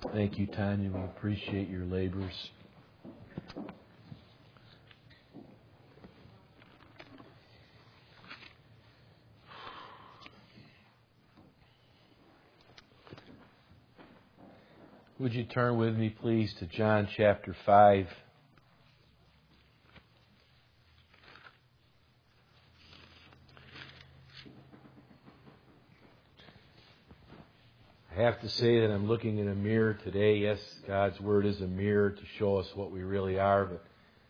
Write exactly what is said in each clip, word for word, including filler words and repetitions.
Thank you, Tanya. We appreciate your labors. Would you turn with me, please, to John chapter five? I have to say that I'm looking in a mirror today. Yes, God's Word is a mirror to show us what we really are, but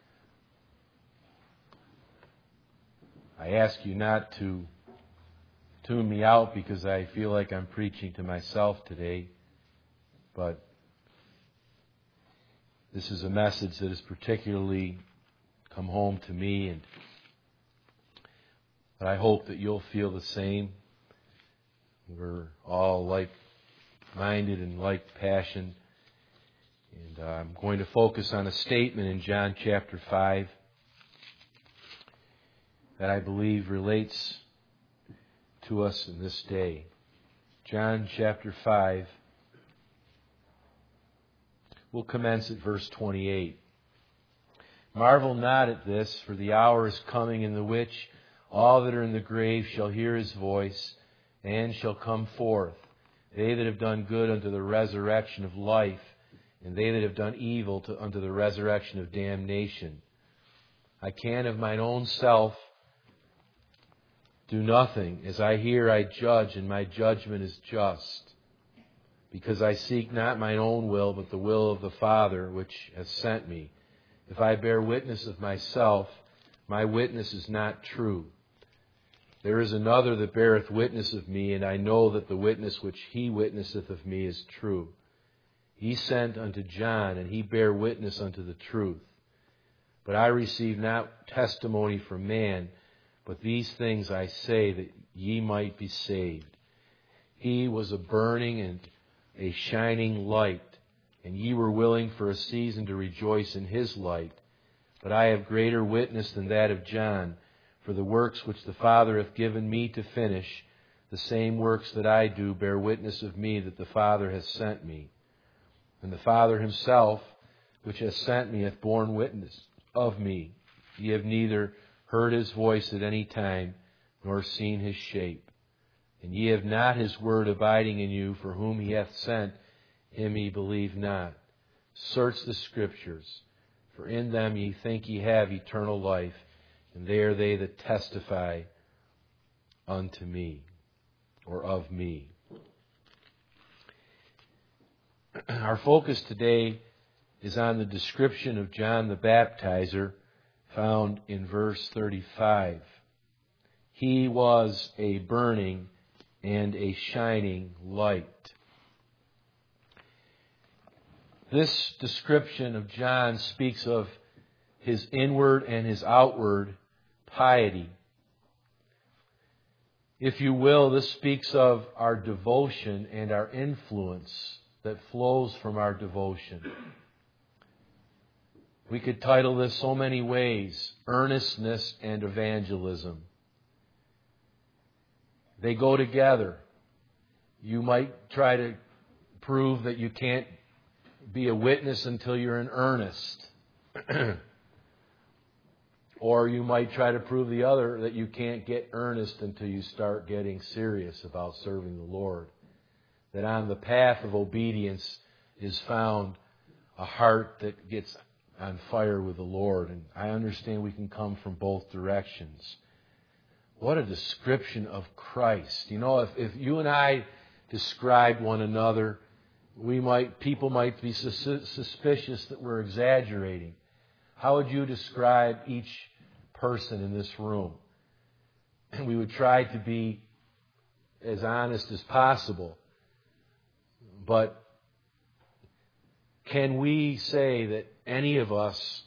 I ask you not to tune me out because I feel like I'm preaching to myself today, but this is a message that has particularly come home to me, and but I hope that you'll feel the same. We're all like-minded and like passion, and uh, I'm going to focus on a statement in John chapter five that I believe relates to us in this day. John chapter five. We'll commence at verse twenty-eight. Marvel not at this, for the hour is coming in the which all that are in the grave shall hear His voice, and shall come forth, they that have done good unto the resurrection of life, and they that have done evil to, unto the resurrection of damnation. I can of mine own self do nothing. As I hear, I judge, and my judgment is just. Because I seek not mine own will, but the will of the Father which has sent me. If I bear witness of myself, my witness is not true. There is another that beareth witness of me, and I know that the witness which he witnesseth of me is true. He sent unto John, and he bare witness unto the truth. But I receive not testimony from man, but these things I say, that ye might be saved. He was a burning and a shining light, and ye were willing for a season to rejoice in his light. But I have greater witness than that of John, for the works which the Father hath given me to finish, the same works that I do bear witness of me that the Father hath sent me. And the Father himself, which hath sent me, hath borne witness of me. Ye have neither heard his voice at any time, nor seen his shape. And ye have not his word abiding in you, for whom he hath sent, him ye believe not. Search the Scriptures, for in them ye think ye have eternal life, and they are they that testify unto me, or of me. Our focus today is on the description of John the Baptizer, found in verse thirty-five. He was a burning and a shining light. This description of John speaks of his inward and his outward piety. If you will, this speaks of our devotion and our influence that flows from our devotion. We could title this so many ways: earnestness and evangelism. They go together. You might try to prove that you can't be a witness until you're in earnest. Or you might try to prove the other, that you can't get earnest until you start getting serious about serving the Lord. That on the path of obedience is found a heart that gets on fire with the Lord. And I understand we can come from both directions. What a description of Christ. You know, if, if you and I described one another, we might people might be sus- suspicious that we're exaggerating. How would you describe each person in this room? And we would try to be as honest as possible. But can we say that any of us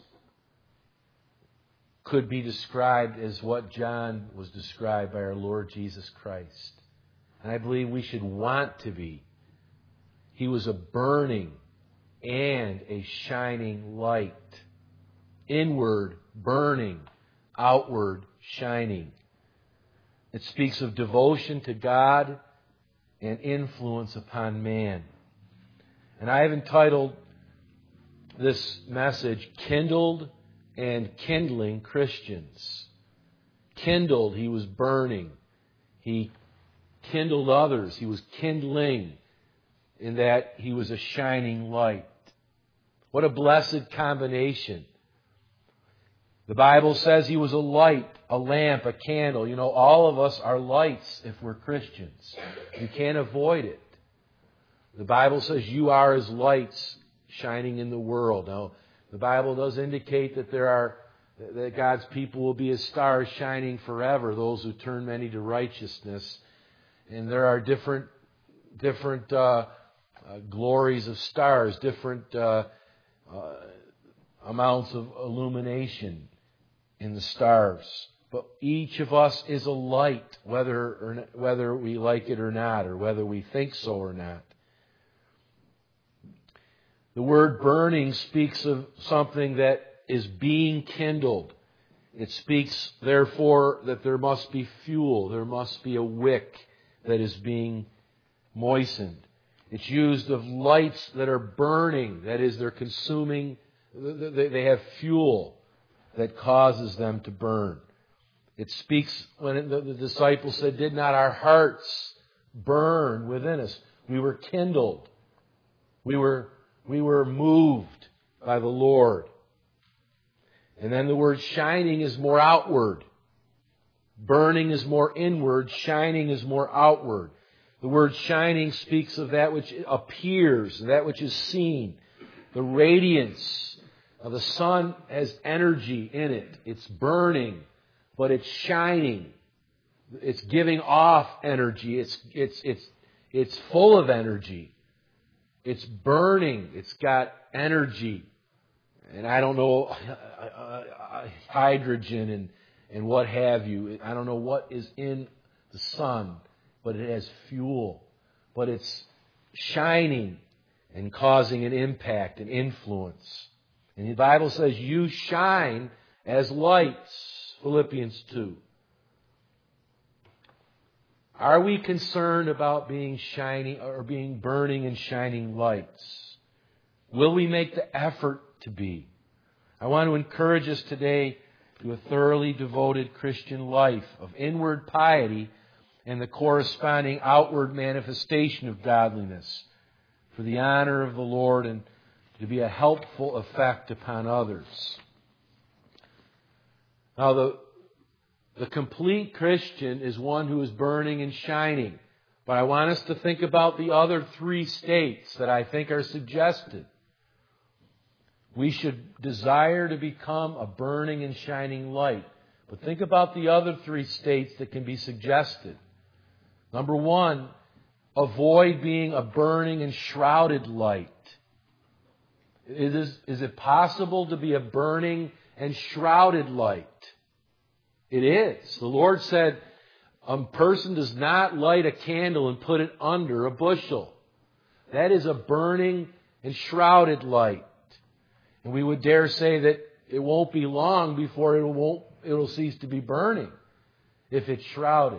could be described as what John was described by our Lord Jesus Christ? And I believe we should want to be. He was a burning and a shining light. Inward burning, outward shining. It speaks of devotion to God and influence upon man. And I have entitled this message, Kindled and Kindling Christians. Kindled, he was burning. He kindled others. He was kindling in that he was a shining light. What a blessed combination. The Bible says he was a light, a lamp, a candle. You know, all of us are lights if we're Christians. You can't avoid it. The Bible says you are as lights shining in the world. Now, the Bible does indicate that there are that God's people will be as stars shining forever, those who turn many to righteousness. And there are different different uh, uh, glories of stars, different uh, uh, amounts of illumination in the stars. But each of us is a light, whether or not, whether we like it or not, or whether we think so or not. The word burning speaks of something that is being kindled. It speaks, therefore, that there must be fuel. There must be a wick that is being moistened. It's used of lights that are burning. That is, they're consuming, they have fuel that causes them to burn. It speaks, when the disciples said, did not our hearts burn within us? We were kindled. We were We were moved by the Lord. And then the word shining is more outward. Burning is more inward. Shining is more outward. The word shining speaks of that which appears, that which is seen. The radiance of the sun has energy in it. It's burning, but it's shining. It's giving off energy. It's, it's, it's, it's full of energy. It's burning. It's got energy. And I don't know, hydrogen and, and what have you. I don't know what is in the sun, but it has fuel. But it's shining and causing an impact, an influence. And the Bible says, you shine as lights, Philippians two. Are we concerned about being shining or being burning and shining lights? Will we make the effort to be? I want to encourage us today to a thoroughly devoted Christian life of inward piety and the corresponding outward manifestation of godliness for the honor of the Lord and to be a helpful effect upon others. Now, the The complete Christian is one who is burning and shining. But I want us to think about the other three states that I think are suggested. We should desire to become a burning and shining light. But think about the other three states that can be suggested. Number one, avoid being a burning and shrouded light. Is, is it possible to be a burning and shrouded light? It is. The Lord said, a person does not light a candle and put it under a bushel. That is a burning and shrouded light. And we would dare say that it won't be long before it won't, it'll cease to be burning if it's shrouded.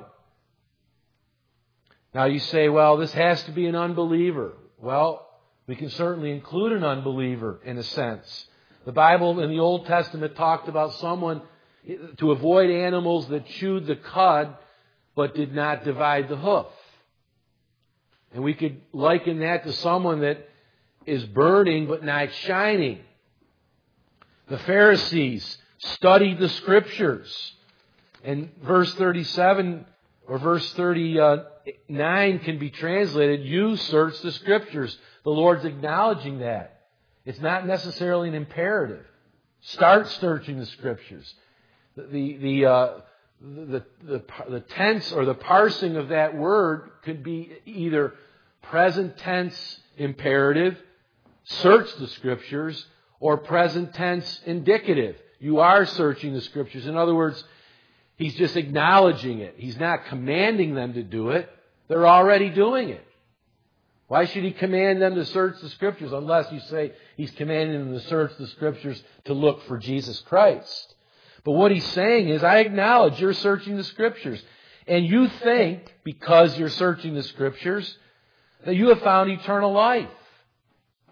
Now you say, well, this has to be an unbeliever. Well, we can certainly include an unbeliever in a sense. The Bible in the Old Testament talked about someone to avoid animals that chewed the cud but did not divide the hoof. And we could liken that to someone that is burning but not shining. The Pharisees studied the Scriptures. And verse thirty-seven or verse thirty-nine can be translated, you search the Scriptures. The Lord's acknowledging that. It's not necessarily an imperative. Start searching the Scriptures. The, the, uh, the, the, the tense or the parsing of that word could be either present tense imperative, search the Scriptures, or present tense indicative. You are searching the Scriptures. In other words, he's just acknowledging it. He's not commanding them to do it. They're already doing it. Why should he command them to search the Scriptures unless you say he's commanding them to search the Scriptures to look for Jesus Christ? But what he's saying is, I acknowledge you're searching the Scriptures. And you think, because you're searching the Scriptures, that you have found eternal life.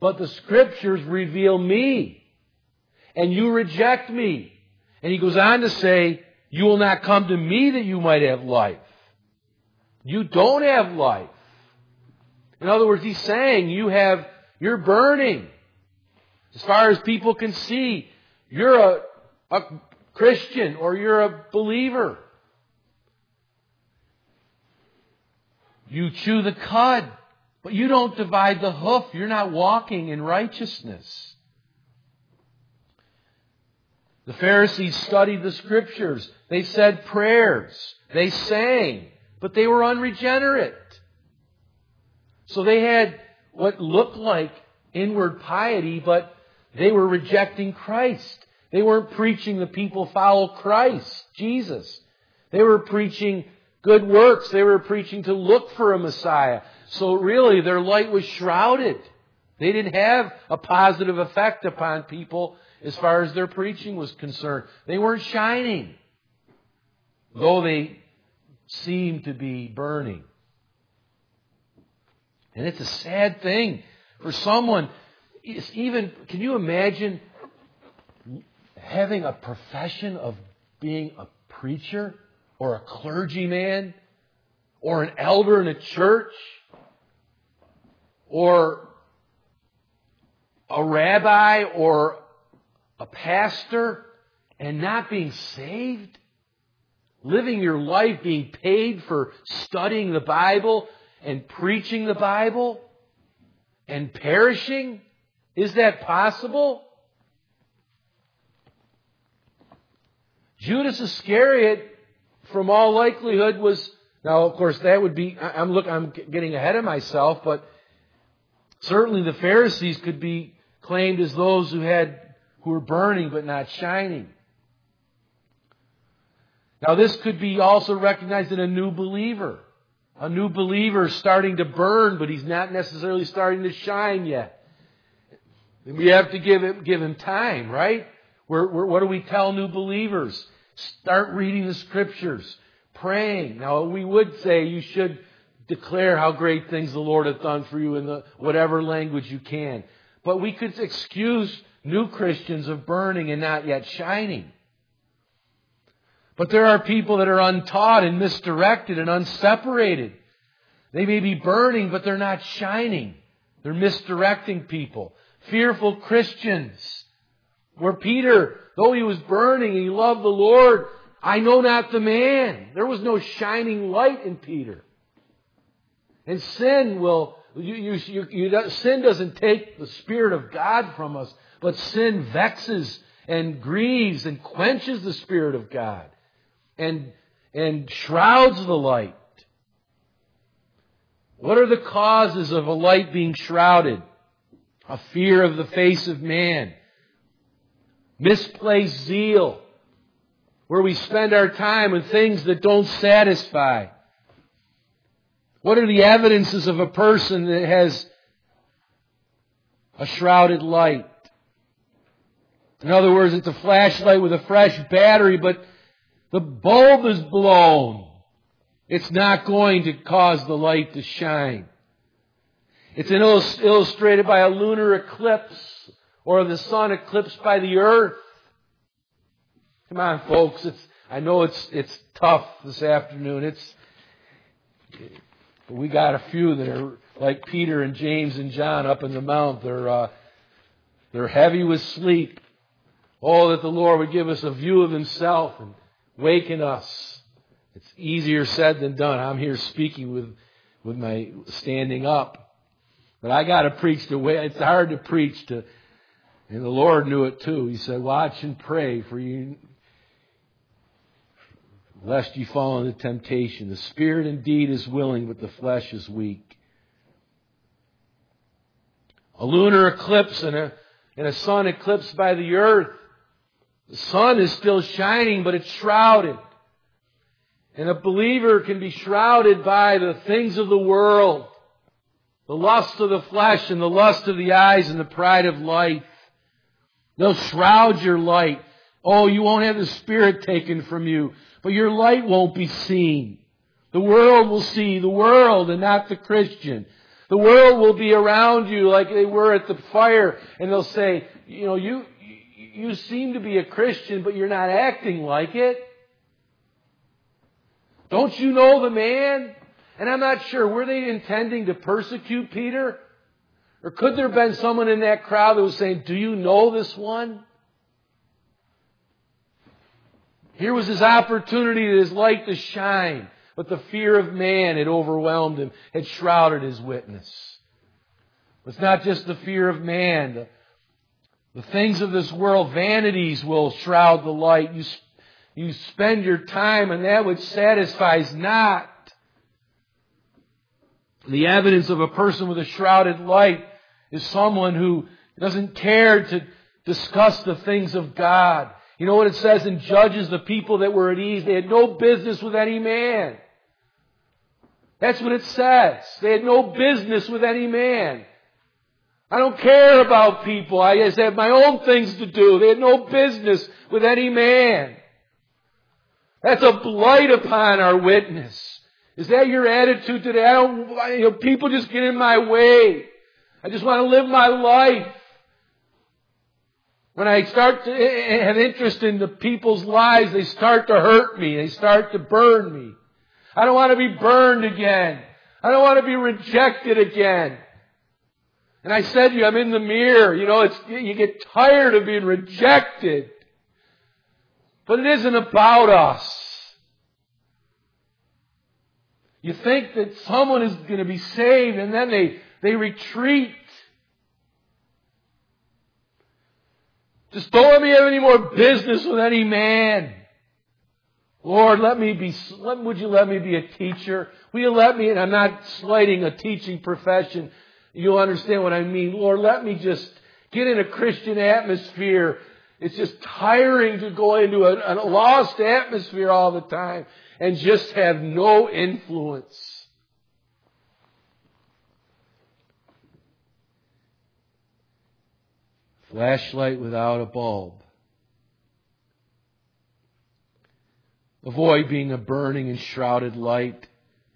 but the Scriptures reveal me. And you reject me. And he goes on to say, you will not come to me that you might have life. You don't have life. In other words, he's saying you have, you're burning. As far as people can see, you're a, a Christian or you're a believer. You chew the cud, but you don't divide the hoof. You're not walking in righteousness. The Pharisees studied the Scriptures. They said prayers. They sang, but they were unregenerate. So they had what looked like inward piety, but they were rejecting Christ. They weren't preaching the people follow Christ, Jesus. They were preaching good works. They were preaching to look for a Messiah. So really, their light was shrouded. They didn't have a positive effect upon people as far as their preaching was concerned. They weren't shining, though they seemed to be burning. And it's a sad thing for someone. It's even, can you imagine having a profession of being a preacher or a clergyman or an elder in a church or a rabbi or a pastor and not being saved? Living your life being paid for studying the Bible and preaching the Bible and perishing? Is that possible? Judas Iscariot, from all likelihood, was, now of course that would be, I'm look, I'm getting ahead of myself, but certainly the Pharisees could be claimed as those who had who were burning but not shining. Now this could be also recognized in a new believer. A new believer starting to burn, but he's not necessarily starting to shine yet. And we have to give him, give him time, right? We're, we're, what do we tell new believers? Start reading the Scriptures, praying. Now we would say you should declare how great things the Lord hath done for you in the whatever language you can. But we could excuse new Christians of burning and not yet shining. But there are people that are untaught and misdirected and unseparated. They may be burning, but they're not shining. They're misdirecting people. Fearful Christians. Where Peter, though he was burning, he loved the Lord. I know not the man. There was no shining light in Peter. And sin will, you, you, you, you, sin doesn't take the Spirit of God from us, but sin vexes and grieves and quenches the Spirit of God. And, and shrouds the light. What are the causes of a light being shrouded? A fear of the face of man. Misplaced zeal, where we spend our time on things that don't satisfy. What are the evidences of a person that has a shrouded light? In other words, it's a flashlight with a fresh battery, but the bulb is blown. It's not going to cause the light to shine. It's illustrated by a lunar eclipse or the sun eclipsed by the earth. Come on, folks. It's, I know it's it's tough this afternoon. It's we got a few that are like Peter and James and John up in the mount. They're uh, they're heavy with sleep. Oh, that the Lord would give us a view of Himself and waken us. It's easier said than done. I'm here speaking with, with my standing up. But I got to preach the way, it's hard to preach to, and the Lord knew it too. He said, watch and pray for you, lest you fall into temptation. The spirit indeed is willing, but the flesh is weak. A lunar eclipse and a, and a sun eclipsed by the earth. The sun is still shining, but it's shrouded. And a believer can be shrouded by the things of the world, the lust of the flesh and the lust of the eyes and the pride of life. They'll shroud your light. Oh, you won't have the Spirit taken from you, but your light won't be seen. The world will see the world and not the Christian. The world will be around you like they were at the fire, and they'll say, you know, you, you seem to be a Christian, but you're not acting like it. Don't you know the man? And I'm not sure, were they intending to persecute Peter? Or could there have been someone in that crowd that was saying, do you know this one? Here was his opportunity, his light to shine. But the fear of man had overwhelmed him, had shrouded his witness. It's not just the fear of man. The, the things of this world, vanities, will shroud the light. You, you spend your time on that which satisfies not. The evidence of a person with a shrouded light is someone who doesn't care to discuss the things of God. You know what it says in Judges? The people that were at ease, they had no business with any man. That's what it says. They had no business with any man. I don't care about people. I just have my own things to do. They had no business with any man. That's a blight upon our witness. Is that your attitude today? I don't, you know, people just get in my way. I just want to live my life. When I start to have interest in the people's lives, they start to hurt me. They start to burn me. I don't want to be burned again. I don't want to be rejected again. And I said to you, I'm in the mirror. You know, it's, you get tired of being rejected. But it isn't about us. You think that someone is going to be saved and then they, they retreat. Just don't let me have any more business with any man. Lord, let me be, let, would you let me be a teacher? Will you let me, and I'm not slighting a teaching profession. You'll understand what I mean. Lord, let me just get in a Christian atmosphere. It's just tiring to go into a, a lost atmosphere all the time and just have no influence. Flashlight without a bulb. Avoid being a burning and shrouded light.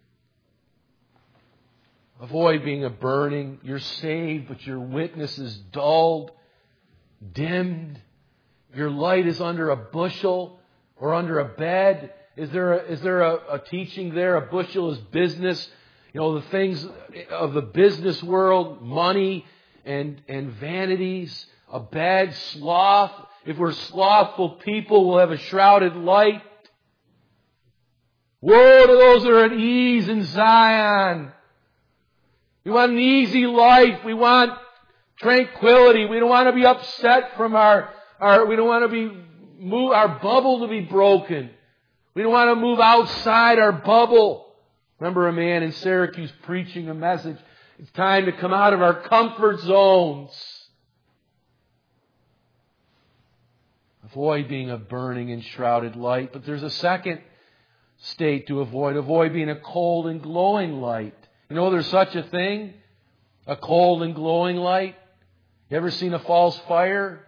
Avoid being a burning. You're saved, but your witness is dulled, dimmed. Your light is under a bushel or under a bed. Is there a, is there a, a teaching there? A bushel is business. You know, the things of the business world, money and, and vanities. A bad sloth. If we're slothful people, we'll have a shrouded light. Woe to those that are at ease in Zion. We want an easy life. We want tranquility. We don't want to be upset from our, our we don't want to be, move our bubble to be broken. We don't want to move outside our bubble. Remember a man in Syracuse preaching a message. It's time to come out of our comfort zones. Avoid being a burning and shrouded light. But there's a second state to avoid. Avoid being a cold and glowing light. You know there's such a thing? A cold and glowing light? You ever seen a false fire?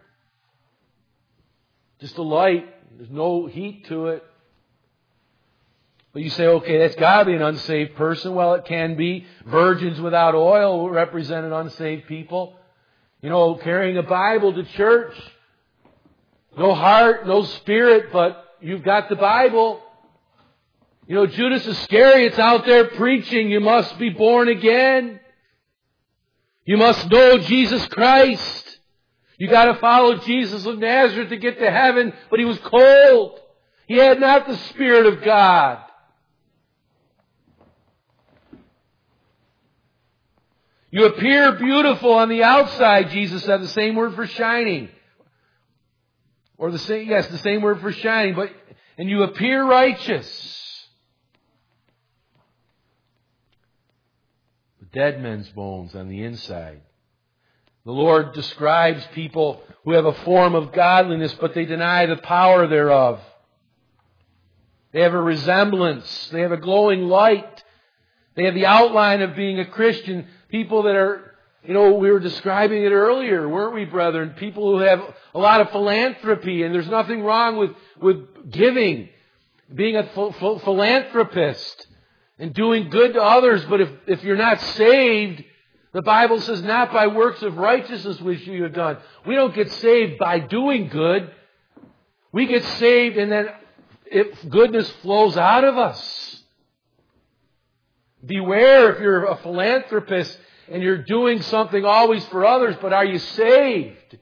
Just a light. There's no heat to it. But you say, okay, that's got to be an unsaved person. Well, it can be. Virgins without oil represent an unsaved people. You know, carrying a Bible to church. No heart, no spirit, but you've got the Bible. You know, Judas Iscariot's out there preaching, you must be born again. You must know Jesus Christ. You got to follow Jesus of Nazareth to get to heaven, but he was cold. He had not the Spirit of God. You appear beautiful on the outside, Jesus said, the same word for shining. Or the same, yes, the same word for shining, but, and you appear righteous. Dead men's bones on the inside. The Lord describes people who have a form of godliness, but they deny the power thereof. They have a resemblance. They have a glowing light. They have the outline of being a Christian. People that are, you know, we were describing it earlier, weren't we, brethren? People who have a lot of philanthropy, and there's nothing wrong with, with giving, being a ph- ph- philanthropist. And doing good to others, but if, if you're not saved, The Bible says, not by works of righteousness which you have done. We don't get saved by doing good. We get saved and then if goodness flows out of us. Beware if you're a philanthropist and you're doing something always for others, but are you saved?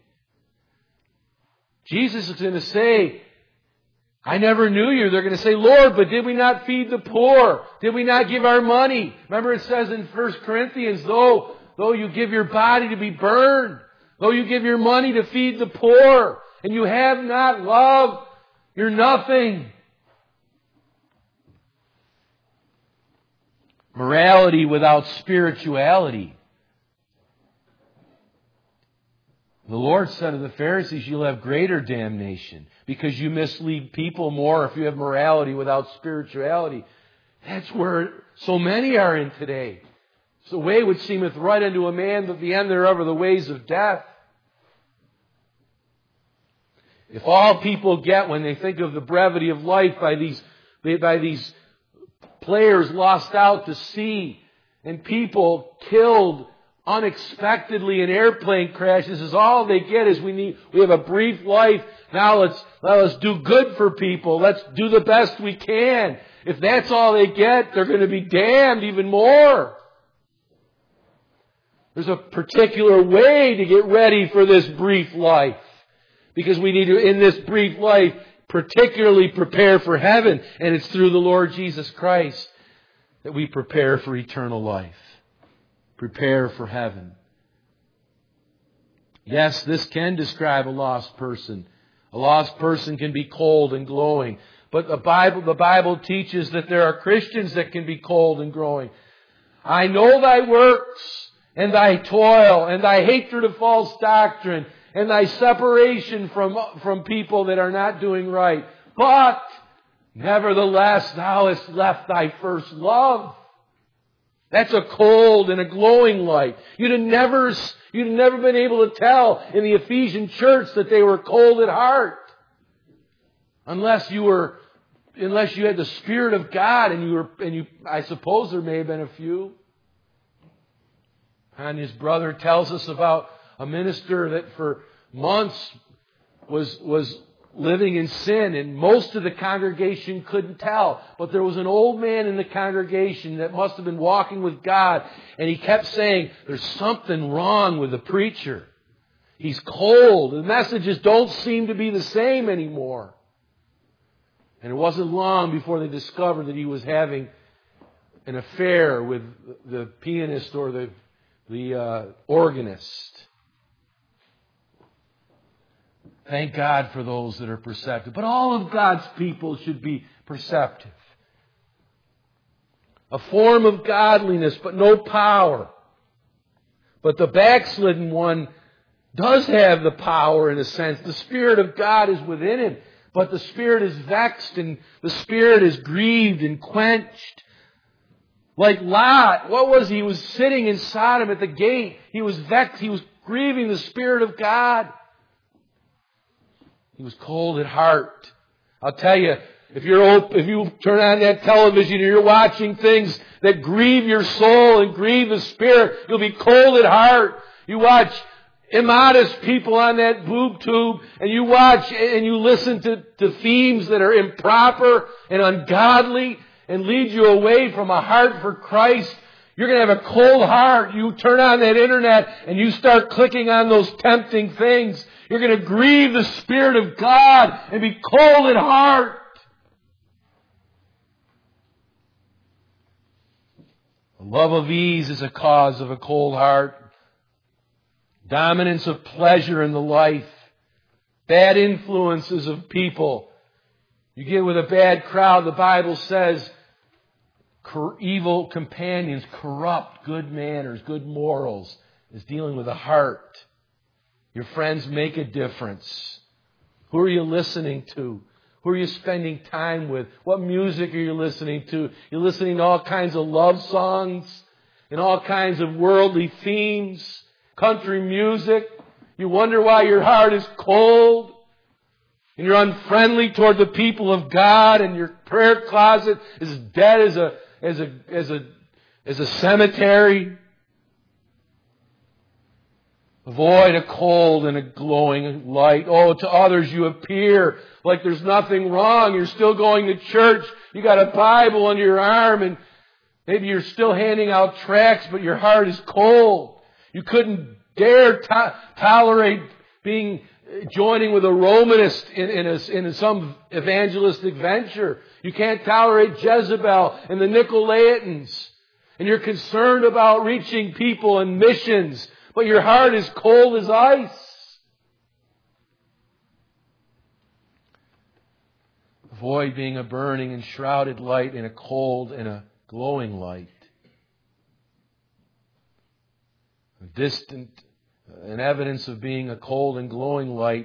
Jesus is going to say, I never knew you. They're going to say, Lord, but did we not feed the poor? Did we not give our money? Remember it says in First Corinthians, though, though you give your body to be burned, though you give your money to feed the poor, and you have not love, you're nothing. Morality without spirituality. The Lord said to the Pharisees, you'll have greater damnation because you mislead people more if you have morality without spirituality. That's where so many are in today. It's the way which seemeth right unto a man, but the end thereof are the ways of death. If all people get when they think of the brevity of life by these, by these players lost out to sea and people killed unexpectedly in airplane crashes, is all they get is we need, we have a brief life. Now let's, let us do good for people. Let's do the best we can. If that's all they get, they're going to be damned even more. There's a particular way to get ready for this brief life. Because we need to, in this brief life, particularly prepare for heaven. And it's through the Lord Jesus Christ that we prepare for eternal life. Prepare for heaven. Yes, this can describe a lost person. A lost person can be cold and glowing. But the Bible, the Bible teaches that there are Christians that can be cold and glowing. I know thy works and thy toil and thy hatred of false doctrine and thy separation from, from people that are not doing right. But nevertheless, thou hast left thy first love. That's a cold and a glowing light. You'd have never, you'd have never been able to tell in the Ephesian church that they were cold at heart. Unless you were, unless you had the Spirit of God and you were, and you, I suppose there may have been a few. And his brother tells us about a minister that for months was, was living in sin, and most of the congregation couldn't tell. But there was an old man in the congregation that must have been walking with God, and he kept saying, there's something wrong with the preacher. He's cold. The messages don't seem to be the same anymore. And it wasn't long before they discovered that he was having an affair with the pianist or the, the uh, organist. Thank God for those that are perceptive. But all of God's people should be perceptive. A form of godliness, but no power. But the backslidden one does have the power in a sense. The Spirit of God is within him. But the Spirit is vexed and the Spirit is grieved and quenched. Like Lot, what was he? He was sitting in Sodom at the gate. He was vexed. He was grieving the Spirit of God. He was cold at heart. I'll tell you, if you're open, if you turn on that television and you're watching things that grieve your soul and grieve the Spirit, you'll be cold at heart. You watch immodest people on that boob tube, and you watch and you listen to, to themes that are improper and ungodly and lead you away from a heart for Christ. You're going to have a cold heart. You turn on that internet and you start clicking on those tempting things. You're going to grieve the Spirit of God and be cold at heart. The love of ease is a cause of a cold heart. Dominance of pleasure in the life. Bad influences of people. You get with a bad crowd, the Bible says, evil companions corrupt good manners, good morals. Is dealing with the heart. Your friends make a difference. Who are you listening to? Who are you spending time with? What music are you listening to? You're listening to all kinds of love songs and all kinds of worldly themes, country music. You wonder why your heart is cold and you're unfriendly toward the people of God, and your prayer closet is dead as a as a as a as a cemetery. Avoid a cold and a glowing light. Oh, to others you appear like there's nothing wrong. You're still going to church. You got a Bible under your arm, and maybe you're still handing out tracts, but your heart is cold. You couldn't dare to- tolerate being joining with a Romanist in, in, a, in some evangelistic venture. You can't tolerate Jezebel and the Nicolaitans. And you're concerned about reaching people and missions, but your heart is cold as ice. Avoid being a burning and shrouded light in a cold and a glowing light. Distant, an evidence of being a cold and glowing light.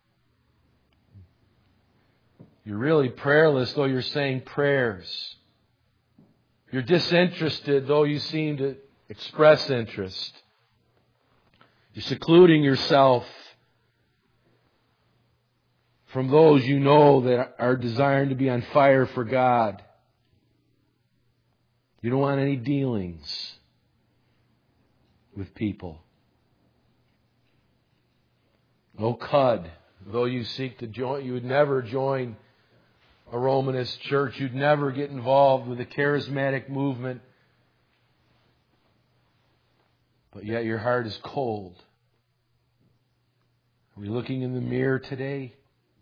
You're really prayerless, though you're saying prayers. You're disinterested, though you seem to express interest. You're secluding yourself from those you know that are desiring to be on fire for God. You don't want any dealings with people. No cud. Though you seek to join, you would never join a Romanist church. You'd never get involved with a charismatic movement. But yet your heart is cold. Are we looking in the mirror today?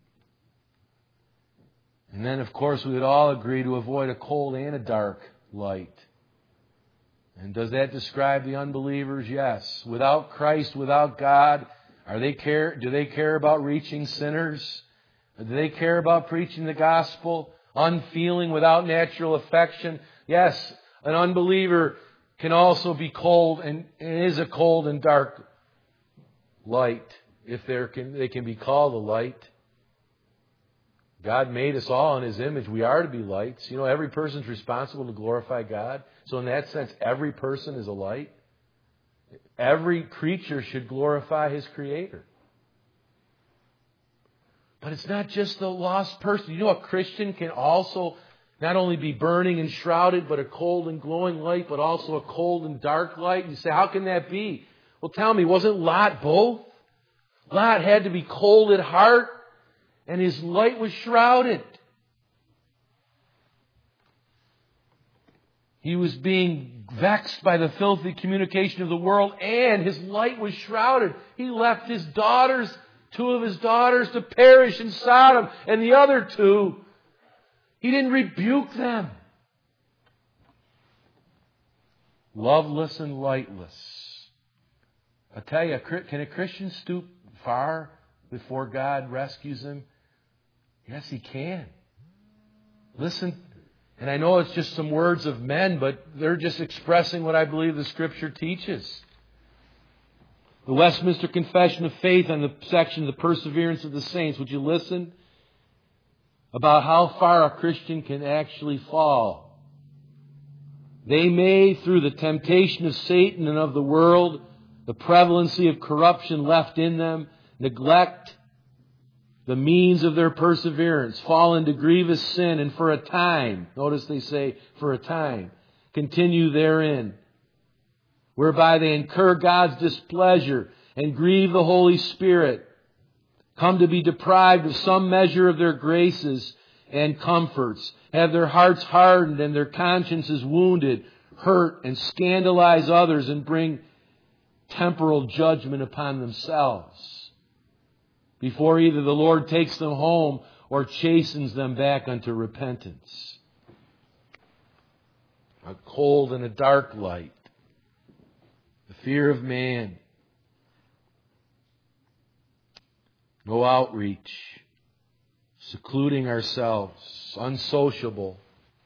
And then, of course, we would all agree to avoid a cold and a dark light. And does that describe the unbelievers? Yes. Without Christ, without God, are they care? Do they care about reaching sinners? Do they care about preaching the gospel? Unfeeling, without natural affection? Yes, an unbeliever can also be cold, and is a cold and dark light, if there can, they can be called a light. God made us all in His image. We are to be lights. You know, every person's responsible to glorify God. So in that sense, every person is a light. Every creature should glorify his Creator. But it's not just the lost person. You know, a Christian can also not only be burning and shrouded, but a cold and glowing light, but also a cold and dark light. And you say, how can that be? Well, tell me, wasn't Lot both? Lot had to be cold at heart, and his light was shrouded. He was being vexed by the filthy communication of the world, and his light was shrouded. He left his daughters, two of his daughters, to perish in Sodom, and the other two, he didn't rebuke them. Loveless and lightless. I tell you, can a Christian stoop far before God rescues him? Yes, he can. Listen, and I know it's just some words of men, but they're just expressing what I believe the Scripture teaches. The Westminster Confession of Faith on the section of the perseverance of the saints. Would you listen? About how far a Christian can actually fall. They may, through the temptation of Satan and of the world, the prevalency of corruption left in them, neglect the means of their perseverance, fall into grievous sin, and for a time, notice they say, for a time, continue therein, whereby they incur God's displeasure and grieve the Holy Spirit, come to be deprived of some measure of their graces and comforts, have their hearts hardened and their consciences wounded, hurt and scandalize others, and bring temporal judgment upon themselves, before either the Lord takes them home or chastens them back unto repentance. A cold and a dark light. The fear of man. No outreach. Secluding ourselves. Unsociable.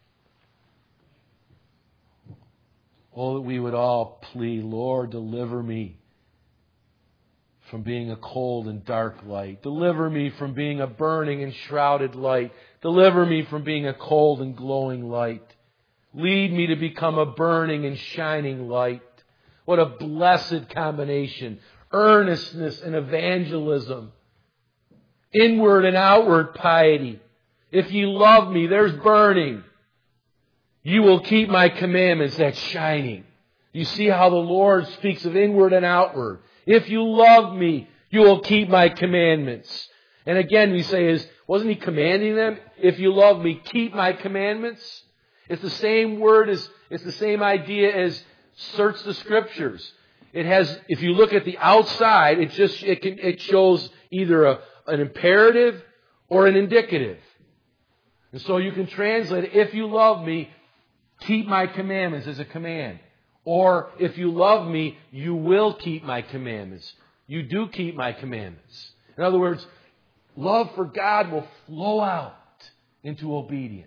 Oh, that we would all plead, Lord, deliver me from being a cold and dark light. Deliver me from being a burning and shrouded light. Deliver me from being a cold and glowing light. Lead me to become a burning and shining light. What a blessed combination. Earnestness and evangelism. Inward and outward piety. If ye love me, there's burning. You will keep my commandments, that's shining. You see how the Lord speaks of inward and outward. If you love me, you will keep my commandments. And again, we say, is wasn't he commanding them? If you love me, keep my commandments. It's the same word as, it's the same idea as search the Scriptures. It has, if you look at the outside, it just, it can, it shows either a, an imperative or an indicative. And so you can translate it, if you love me, keep my commandments as a command. Or, if you love me, you will keep my commandments. You do keep my commandments. In other words, love for God will flow out into obedience.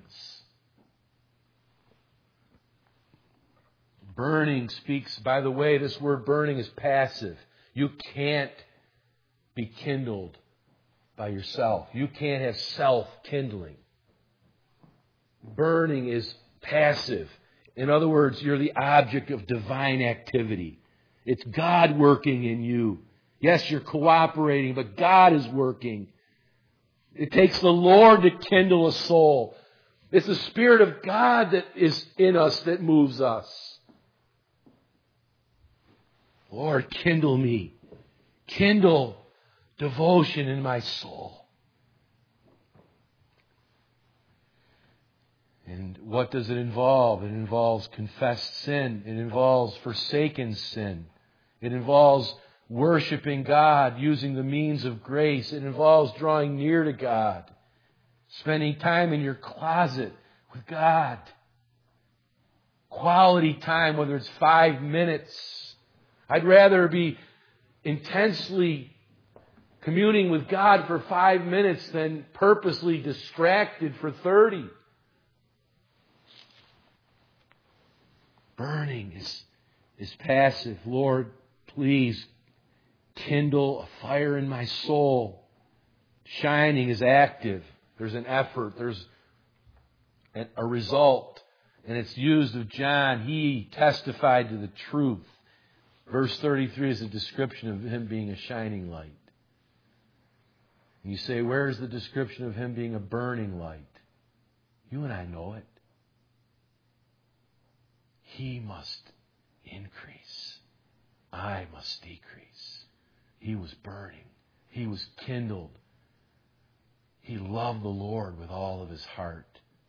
Burning speaks, by the way, this word burning is passive. You can't be kindled by yourself. You can't have self-kindling. Burning is passive. In other words, you're the object of divine activity. It's God working in you. Yes, you're cooperating, but God is working. It takes the Lord to kindle a soul. It's the Spirit of God that is in us that moves us. Lord, kindle me. Kindle devotion in my soul. And what does it involve? It involves confessed sin. It involves forsaken sin. It involves worshiping God using the means of grace. It involves drawing near to God. Spending time in your closet with God. Quality time, whether it's five minutes. I'd rather be intensely communing with God for five minutes than purposely distracted for thirty. Burning is, is passive. Lord, please kindle a fire in my soul. Shining is active. There's an effort. There's a result. And it's used of John. He testified to the truth. Verse thirty-three is a description of him being a shining light. And you say, where is the description of him being a burning light? You and I know it. He must increase. I must decrease. He was burning. He was kindled. He loved the Lord with all of his heart.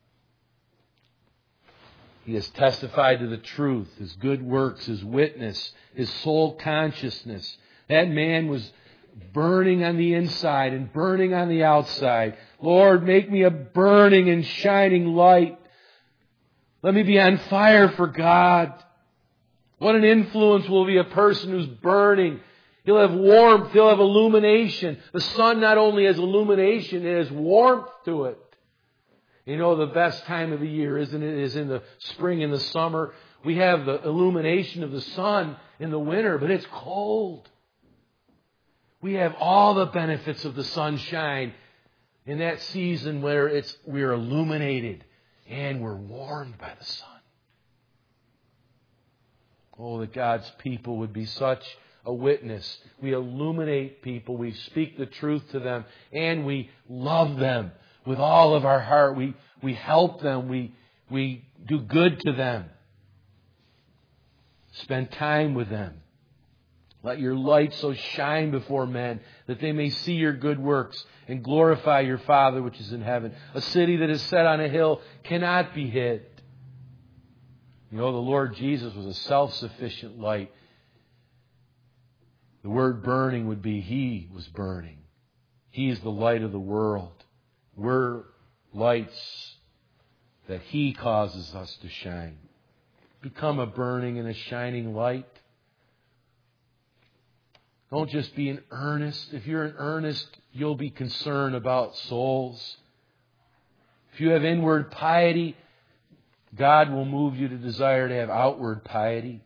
He has testified to the truth, his good works, his witness, his soul consciousness. That man was burning on the inside and burning on the outside. Lord, make me a burning and shining light. Let me be on fire for God. What an influence will be a person who's burning. He'll have warmth. He'll have illumination. The sun not only has illumination, it has warmth to it. You know, the best time of the year, isn't it, is in the spring and the summer. We have the illumination of the sun in the winter, but it's cold. We have all the benefits of the sunshine in that season where it's we're illuminated and we're warmed by the sun. Oh, that God's people would be such a witness. We illuminate people. We speak the truth to them. And we love them with all of our heart. We, we help them. We, we do good to them. Spend time with them. Let your light so shine before men that they may see your good works and glorify your Father which is in heaven. A city that is set on a hill cannot be hid. You know, the Lord Jesus was a self-sufficient light. The word burning would be He was burning. He is the light of the world. We're lights that He causes us to shine. Become a burning and a shining light. Don't just be in earnest. If you're in earnest, you'll be concerned about souls. If you have inward piety, God will move you to desire to have outward piety.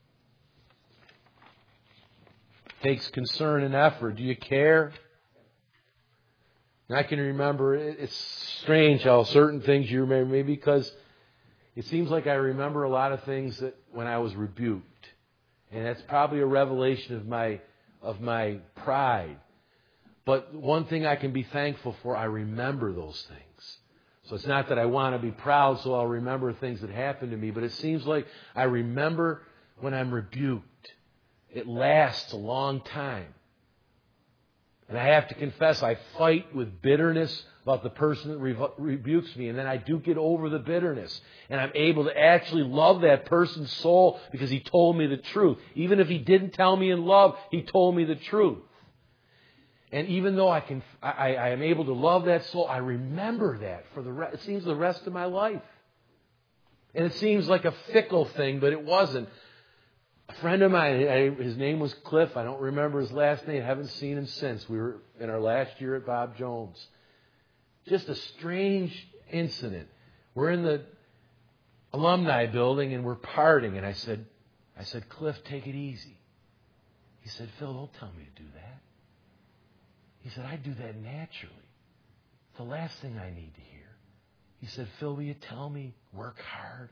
It takes concern and effort. Do you care? And I can remember, it's strange how certain things you remember, maybe because it seems like I remember a lot of things that when I was rebuked. And that's probably a revelation of my of my pride. But one thing I can be thankful for, I remember those things. So it's not that I want to be proud, so I'll remember things that happened to me, but it seems like I remember when I'm rebuked. it lasts a long time. And I have to confess, I fight with bitterness about the person that rebu- rebukes me. And then I do get over the bitterness. And I'm able to actually love that person's soul because he told me the truth. Even if he didn't tell me in love, he told me the truth. And even though I can, I, I am able to love that soul, I remember that for the rest, it seems the rest of my life. And it seems like a fickle thing, but it wasn't. A friend of mine, I, his name was Cliff. I don't remember his last name. I haven't seen him since. We were in our last year at Bob Jones. Just a strange incident. We're in the alumni building and we're partying. And I said, I said, Cliff, take it easy. He said, Phil, don't tell me to do that. He said, I do that naturally. It's the last thing I need to hear. He said, Phil, will you tell me, work hard?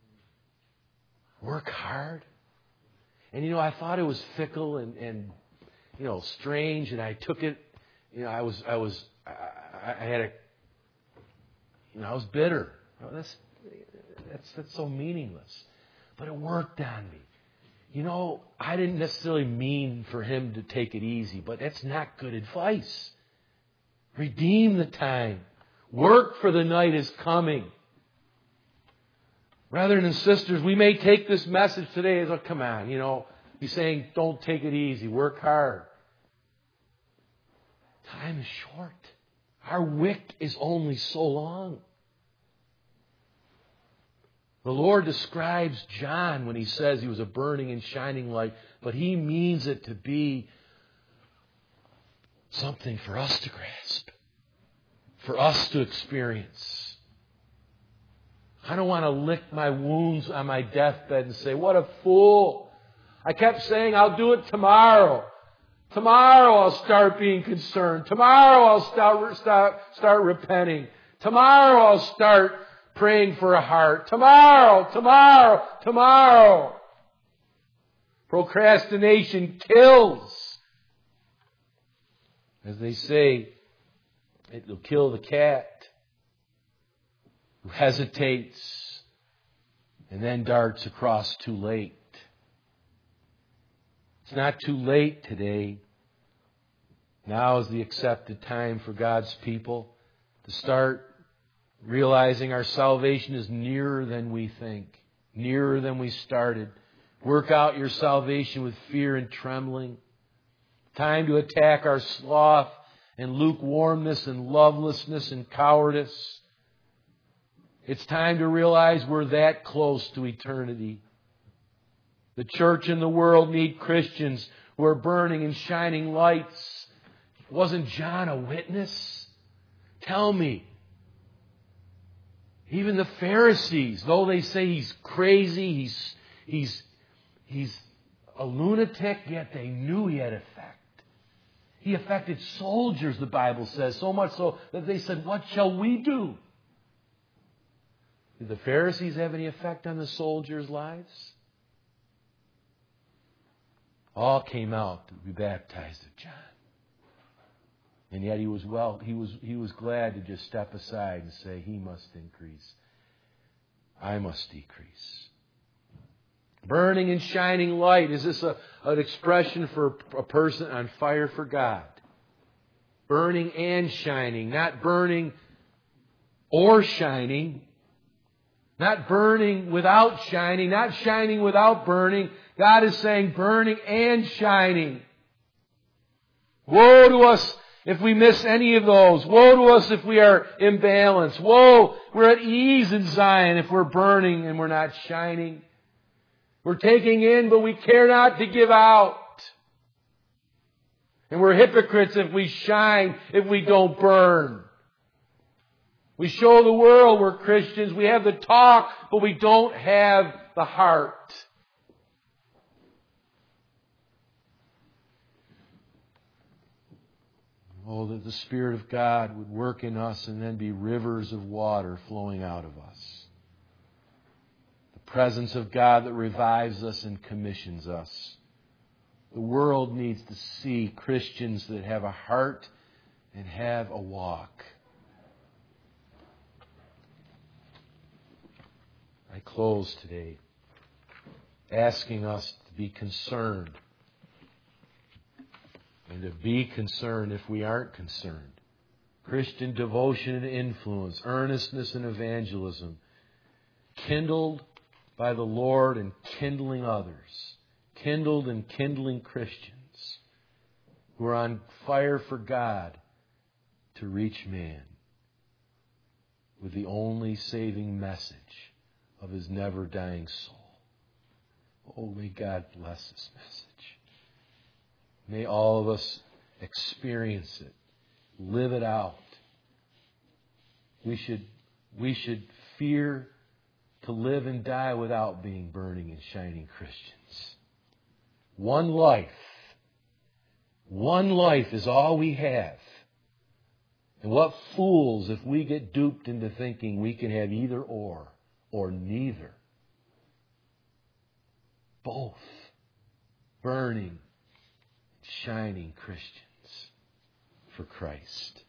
Work hard? And, you know, I thought it was fickle and, and, you know, strange, and I took it, you know, I was, I was, I, I had a, you know, I was bitter. Oh, that's, that's, that's so meaningless. But it worked on me. You know, I didn't necessarily mean for him to take it easy, but that's not good advice. Redeem the time. Work, for the night is coming. Brethren and sisters, we may take this message today as, oh, come on, you know, he's saying don't take it easy, work hard. Time is short. Our wick is only so long. The Lord describes John when he says he was a burning and shining light, but he means it to be something for us to grasp, for us to experience. I don't want to lick my wounds on my deathbed and say, what a fool. I kept saying, I'll do it tomorrow. Tomorrow I'll start being concerned. Tomorrow I'll start, start, start repenting. Tomorrow I'll start praying for a heart. Tomorrow, tomorrow, tomorrow. Procrastination kills. As they say, it will kill the cat who hesitates and then darts across too late. It's not too late today. Now is the accepted time for God's people to start realizing our salvation is nearer than we think, nearer than we started. Work out your salvation with fear and trembling. Time to attack our sloth and lukewarmness and lovelessness and cowardice. It's time to realize we're that close to eternity. The church and the world need Christians who are burning and shining lights. Wasn't John a witness? Tell me. Even the Pharisees, though they say he's crazy, he's, he's, he's a lunatic, yet they knew he had effect. He affected soldiers, the Bible says, so much so that they said, what shall we do? Did the Pharisees have any effect on the soldiers' lives? All came out to be baptized of John. And yet he was well, he was he was glad to just step aside and say, he must increase. I must decrease. Burning and shining light. Is this a, an expression for a person on fire for God? Burning and shining. Not burning or shining. Not burning without shining. Not shining without burning. God is saying burning and shining. Woe to us if we miss any of those. Woe to us if we are imbalanced. Woe, we're at ease in Zion if we're burning and we're not shining. We're taking in, but we care not to give out. And we're hypocrites if we shine, if we don't burn. We show the world we're Christians. We have the talk, but we don't have the heart. Oh, that the Spirit of God would work in us and then be rivers of water flowing out of us. The presence of God that revives us and commissions us. The world needs to see Christians that have a heart and have a walk. I close today asking us to be concerned and to be concerned if we aren't concerned. Christian devotion and influence, earnestness and evangelism, kindled by the Lord and kindling others, kindled and kindling Christians who are on fire for God to reach man with the only saving message of His never-dying soul. Oh, may God bless this message. May all of us experience it, live it out. We should, we should fear to live and die without being burning and shining Christians. One life. One life is all we have. And what fools if we get duped into thinking we can have either or, or neither. Both. Burning, shining Christians for Christ.